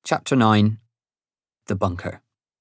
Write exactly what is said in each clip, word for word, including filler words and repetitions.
Chapter nine. The Bunker.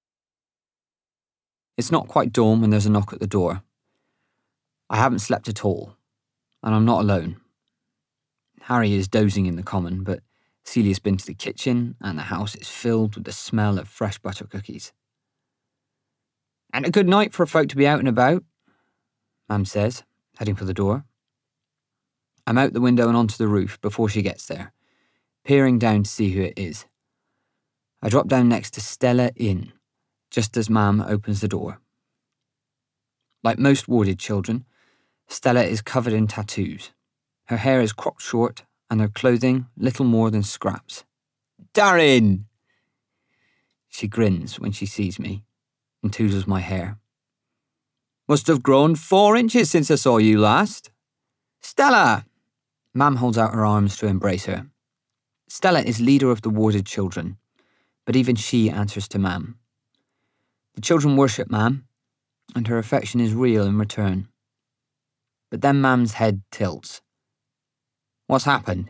It's not quite dawn when there's a knock at the door. I haven't slept at all, and I'm not alone. Harry is dozing in the common, but Celia's been to the kitchen, and the house is filled with the smell of fresh butter cookies. "And a good night for folk to be out and about," Mam says, heading for the door. I'm out the window and onto the roof before she gets there, peering down to see who it is. I drop down next to Stella Inn, just as Mam opens the door. Like most warded children, Stella is covered in tattoos. Her hair is cropped short, and her clothing little more than scraps. "Darren!" She grins when she sees me, and touzles my hair. "Must have grown four inches since I saw you last." "Stella!" Mam holds out her arms to embrace her. Stella is leader of the warded children, but even she answers to Mam. The children worship Mam, and her affection is real in return. But then Mam's head tilts. "What's happened?"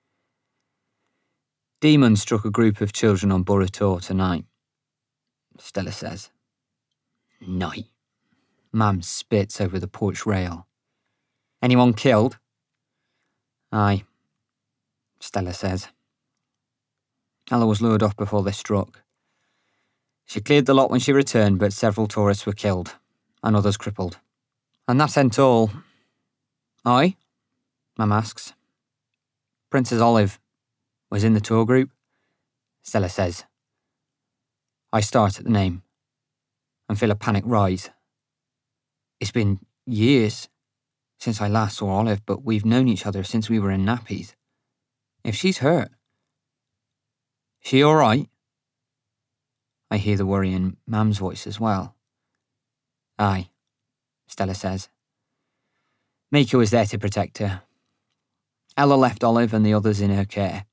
"Demon struck a group of children on Boruto tonight," Stella says. "Night." Mam spits over the porch rail. "Anyone killed?" "Aye," Stella says. Ella was lured off before they struck. She cleared the lot when she returned, but several tourists were killed, and others crippled. And that ain't all. "Aye?" Mam asks. "Princess Olive was in the tour group," Stella says. I start at the name and feel a panic rise. It's been years since I last saw Olive, but we've known each other since we were in nappies. If she's hurt... "She all right?" I hear the worry in Mam's voice as well. "Aye," Stella says. "Mika was there to protect her. Ella left Olive and the others in her care."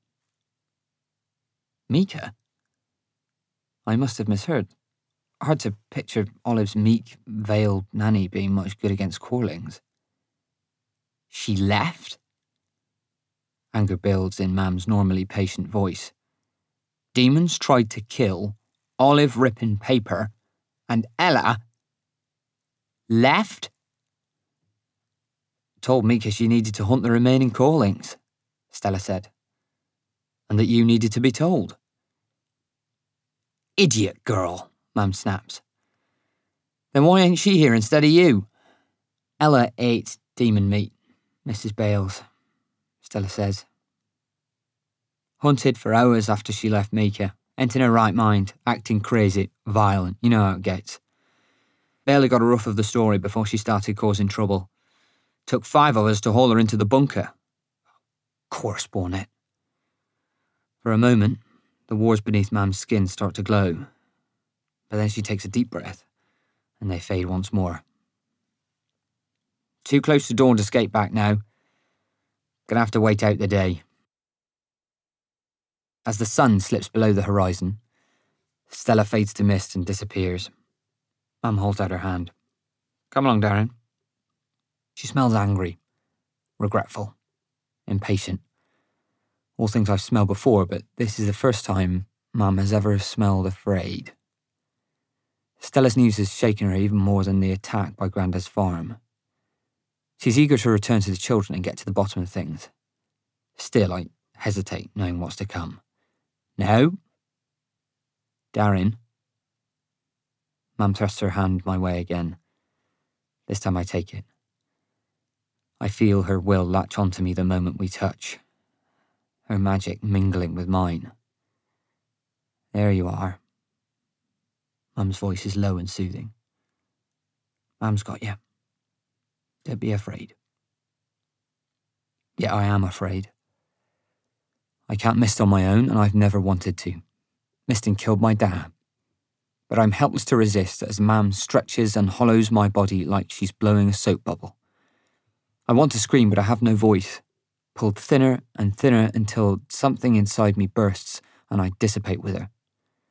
"Mika?" I must have misheard. Hard to picture Olive's meek, veiled nanny being much good against Corlings. "She left?" Anger builds in Mam's normally patient voice. "Demons tried to kill Olive Rippin Paper, and Ella left?" "Told Mika she needed to hunt the remaining Corlings," Stella said, "and that you needed to be told." "Idiot girl," Mam snaps. "Then why ain't she here instead of you?" "Ella ate demon meat, Missus Bales," Stella says. "Hunted for hours after she left Mika. Ain't in her right mind, acting crazy, violent, you know how it gets. Barely got a rough of the story before she started causing trouble. Took five of us to haul her into the bunker. Course, Bonnet." For a moment, the wars beneath Mam's skin start to glow. But then she takes a deep breath, and they fade once more. "Too close to dawn to skate back now. Gonna have to wait out the day." As the sun slips below the horizon, Stella fades to mist and disappears. Mam holds out her hand. "Come along, Darren." She smells angry, regretful, impatient. All things I've smelled before, but this is the first time Mam has ever smelled afraid. Stella's news has shaken her even more than the attack by Grandad's farm. She's eager to return to the children and get to the bottom of things. Still, I hesitate, knowing what's to come. "No?" "Darren." Mam thrusts her hand my way again. This time I take it. I feel her will latch onto me the moment we touch, her magic mingling with mine. "There you are." Mam's voice is low and soothing. "Mam's got you. Don't be afraid." Yet I am afraid. I can't mist on my own, and I've never wanted to. Misting killed my dad. But I'm helpless to resist as Mam stretches and hollows my body like she's blowing a soap bubble. I want to scream, but I have no voice, pulled thinner and thinner until something inside me bursts and I dissipate with her.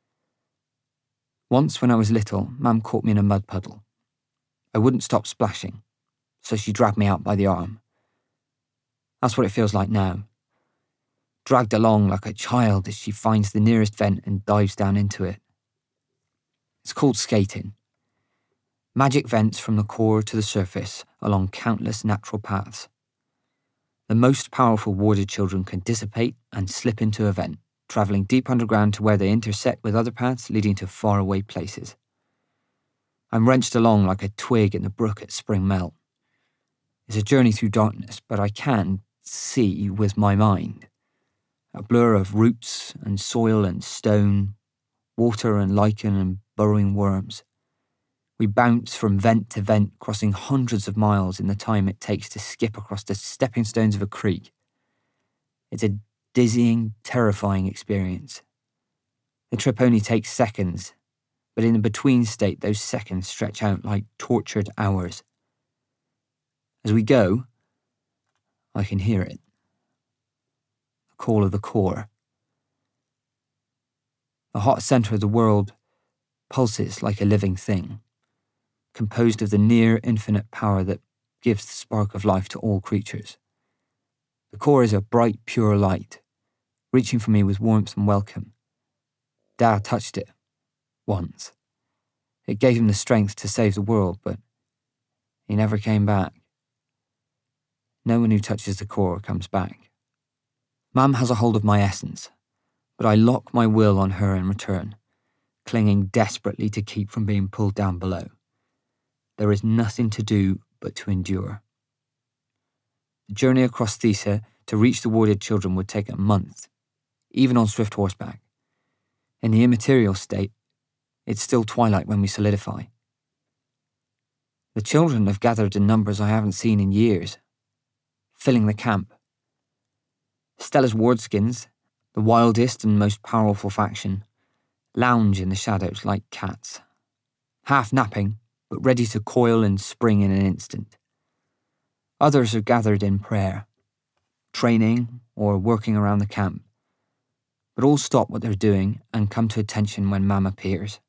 Once when I was little, Mam caught me in a mud puddle. I wouldn't stop splashing, so she dragged me out by the arm. That's what it feels like now. dragged along like a child as she finds the nearest vent and dives down into it. It's called skating. Magic vents from the core to the surface along countless natural paths. The most powerful warded children can dissipate and slip into a vent, travelling deep underground to where they intersect with other paths leading to faraway places. I'm wrenched along like a twig in the brook at spring melt. It's a journey through darkness, but I can see with my mind. A blur of roots and soil and stone, water and lichen and burrowing worms. We bounce from vent to vent, crossing hundreds of miles in the time it takes to skip across the stepping stones of a creek. It's a dizzying, terrifying experience. The trip only takes seconds, but in the between state, those seconds stretch out like tortured hours. As we go, I can hear it. The call of the core. The hot centre of the world pulses like a living thing, composed of the near infinite power that gives the spark of life to all creatures. The core is a bright, pure light, reaching for me with warmth and welcome. Dad touched it, once. It gave him the strength to save the world, but he never came back. No one who touches the core comes back. Mum has a hold of my essence, but I lock my will on her in return, clinging desperately to keep from being pulled down below. There is nothing to do but to endure. The journey across Thesa to reach the warded children would take a month, even on swift horseback. In the immaterial state, it's still twilight when we solidify. The children have gathered in numbers I haven't seen in years, filling the camp. Stella's wardskins, the wildest and most powerful faction, lounge in the shadows like cats, half napping, but ready to coil and spring in an instant. Others are gathered in prayer, training or working around the camp, but all stop what they're doing and come to attention when Mam appears.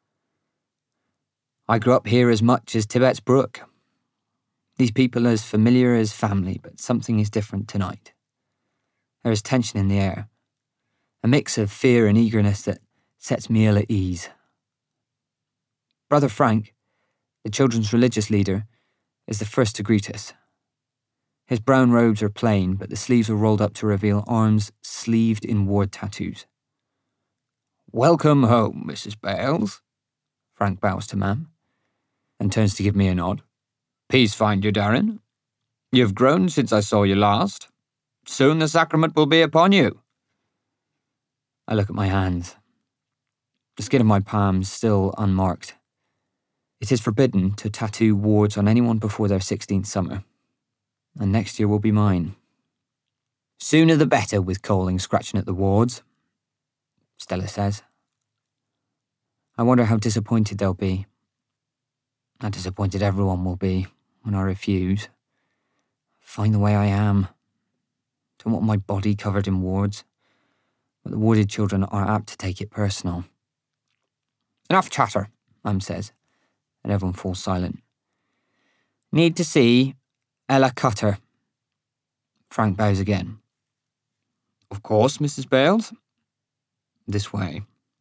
I grew up here as much as Tibet's brook. These people are as familiar as family, but something is different tonight. There is tension in the air, a mix of fear and eagerness that sets me ill at ease. Brother Frank, the children's religious leader, is the first to greet us. His brown robes are plain, but the sleeves are rolled up to reveal arms sleeved in ward tattoos. "Welcome home, Missus Bales," Frank bows to Mam, and turns to give me a nod. "Peace find you, Darren. You've grown since I saw you last. Soon the sacrament will be upon you." I look at my hands. The skin of my palms still unmarked. It is forbidden to tattoo wards on anyone before their sixteenth summer, and next year will be mine. "Sooner the better with Coling scratching at the wards," Stella says. I wonder how disappointed they'll be. How disappointed everyone will be when I refuse. Find the way I am. Don't want my body covered in wards, but the warded children are apt to take it personal. "Enough chatter," Mam says, and everyone falls silent. "Need to see Ella Cutter." Frank bows again. "Of course, Missus Bales." "This way."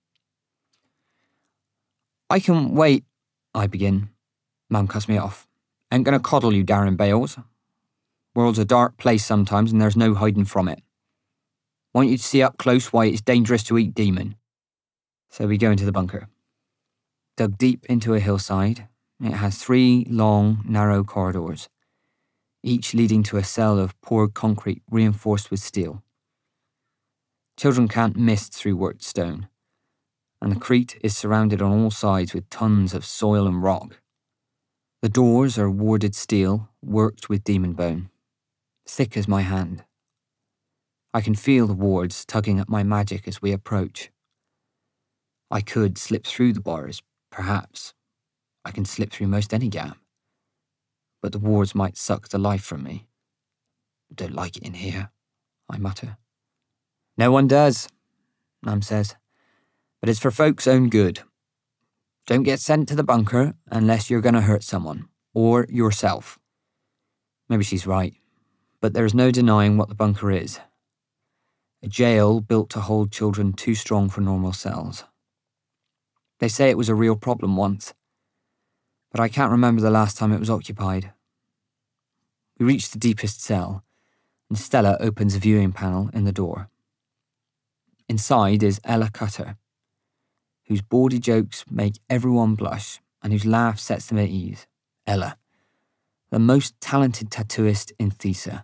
"I can wait," I begin. Mum cuts me off. "Ain't gonna coddle you, Darren Bales. World's a dark place sometimes and there's no hiding from it. Want you to see up close why it's dangerous to eat demon." So we go into the bunker. Dug deep into a hillside, it has three long, narrow corridors, each leading to a cell of poured concrete reinforced with steel. Children can't miss through worked stone, and the crete is surrounded on all sides with tons of soil and rock. The doors are warded steel, worked with demon bone, thick as my hand. I can feel the wards tugging at my magic as we approach. I could slip through the bars, perhaps. I can slip through most any gap. But the wards might suck the life from me. "Don't like it in here," I mutter. "No one does," Mam says. "But it's for folks' own good. Don't get sent to the bunker unless you're going to hurt someone, or yourself." Maybe she's right, but there is no denying what the bunker is. A jail built to hold children too strong for normal cells. They say it was a real problem once, but I can't remember the last time it was occupied. We reach the deepest cell, and Stella opens a viewing panel in the door. Inside is Ella Cutter, whose bawdy jokes make everyone blush and whose laugh sets them at ease. Ella, the most talented tattooist in Thesa.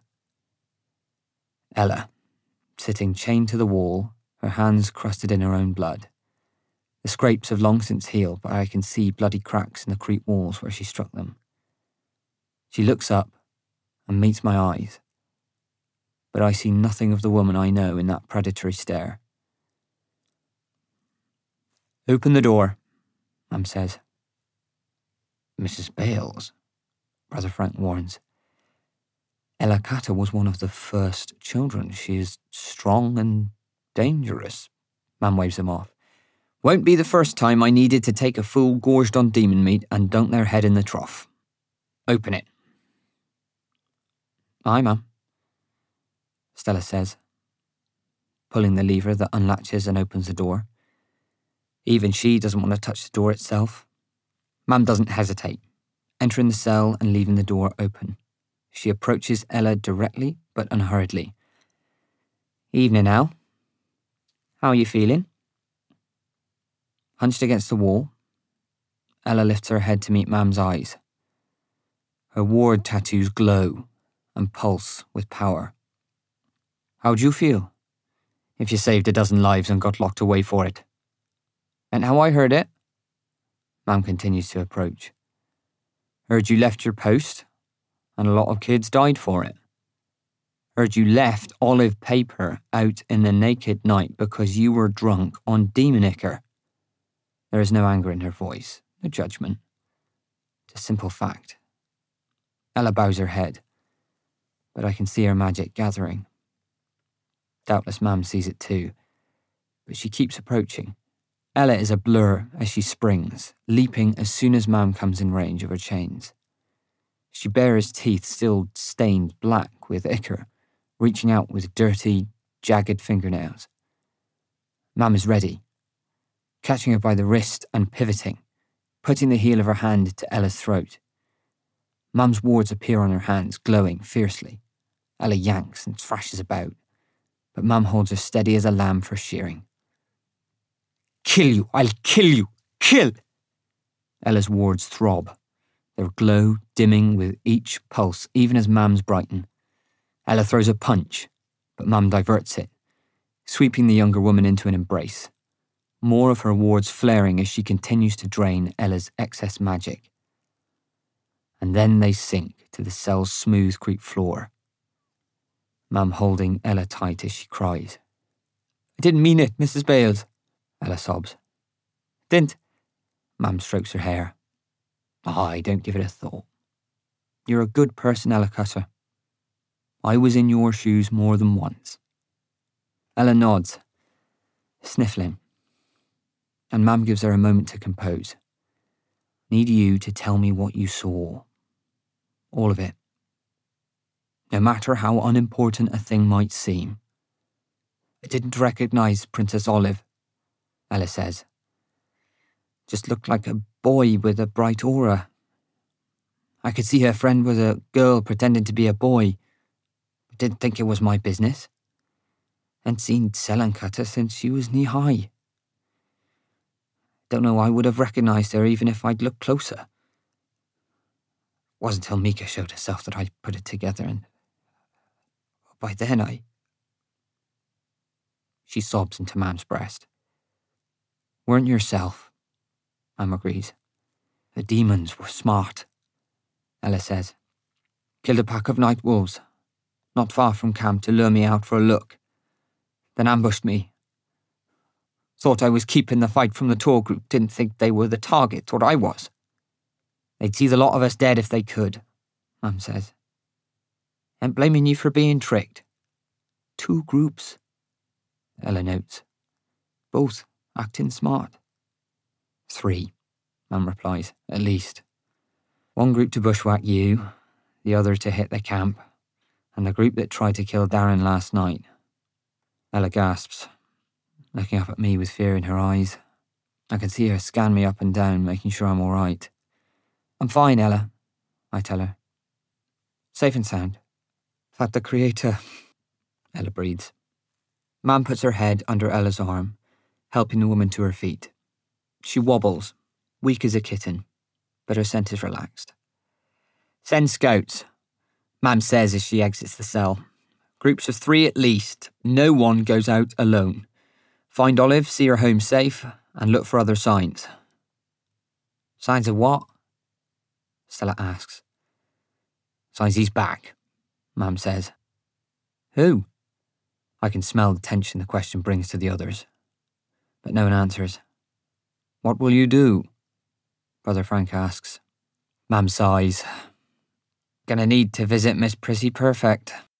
Ella, sitting chained to the wall, her hands crusted in her own blood. The scrapes have long since healed, but I can see bloody cracks in the creep walls where she struck them. She looks up and meets my eyes, but I see nothing of the woman I know in that predatory stare. "Open the door," Mum says. "Missus Bales," Brother Frank warns. "Ella Cutter was one of the first children. She is strong and dangerous." Mum waves him off. "Won't be the first time I needed to take a fool gorged on demon meat and dunk their head in the trough. Open it." "Aye, Mum," Stella says, pulling the lever that unlatches and opens the door. Even she doesn't want to touch the door itself. Mum doesn't hesitate, entering the cell and leaving the door open. She approaches Ella directly but unhurriedly. "Evening, Al. How are you feeling?" Hunched against the wall, Ella lifts her head to meet Mum's eyes. Her ward tattoos glow and pulse with power. "How'd you feel if you saved a dozen lives and got locked away for it?" "And how I heard it?" Mum continues to approach. "Heard you left your post, and a lot of kids died for it. Heard you left olive paper out in the naked night because you were drunk on demon ichor." There is no anger in her voice, no judgment. It's a simple fact. Ella bows her head, but I can see her magic gathering. Doubtless Mum sees it too, but she keeps approaching. Ella is a blur as she springs, leaping as soon as Mum comes in range of her chains. She bares teeth still stained black with ichor, reaching out with dirty, jagged fingernails. Mum is ready, catching her by the wrist and pivoting, putting the heel of her hand to Ella's throat. Mum's wards appear on her hands, glowing fiercely. Ella yanks and thrashes about, but Mum holds her steady as a lamb for shearing. "Kill you! I'll kill you! Kill!" Ella's wards throb, their glow dimming with each pulse, even as Mum's brighten. Ella throws a punch, but Mum diverts it, sweeping the younger woman into an embrace. More of her wards flaring as she continues to drain Ella's excess magic. And then they sink to the cell's smooth creep floor. Mum holding Ella tight as she cries. "I didn't mean it, Missus Bales," Ella sobs. "Didn't?" Mum strokes her hair. "I don't give it a thought. You're a good person, Ella Cutter. I was in your shoes more than once." Ella nods, sniffling, and Mum gives her a moment to compose. "Need you to tell me what you saw. All of it. No matter how unimportant a thing might seem." "I didn't recognise Princess Olive," Ella says. "Just looked like a boy with a bright aura. I could see her friend was a girl pretending to be a boy, but didn't think it was my business. And seen Ellen Cutter since she was knee-high. Don't know I would have recognised her even if I'd looked closer. It wasn't till Mika showed herself that I put it together, and by then I..." She sobs into Mum's breast. "Weren't yourself," Mum agrees. "The demons were smart," Ella says. "Killed a pack of night wolves, not far from camp, to lure me out for a look. Then ambushed me. Thought I was keeping the fight from the tour group, didn't think they were the target, thought I was. They'd see the lot of us dead if they could," Mum says. "And blaming you for being tricked. Two groups," Ella notes. "Both acting smart." "Three," Mum replies, "at least. One group to bushwhack you, the other to hit the camp, and the group that tried to kill Darren last night. Ella gasps, looking up at me with fear in her eyes. I can see her scan me up and down, making sure I'm all right. I'm fine, Ella, I tell her. Safe and sound. That the Creator... Ella breathes. Mam puts her head under Ella's arm, helping the woman to her feet. She wobbles, weak as a kitten, but her scent is relaxed. Send scouts, Mam says as she exits the cell. Groups of three at least. No one goes out alone. Find Olive, see her home safe, and look for other signs. Signs of what? Stella asks. Signs he's back, Mam says. Who? I can smell the tension the question brings to the others. But no one answers. What will you do? Brother Frank asks. Mam sighs. Gonna need to visit Miss Prissy Perfect.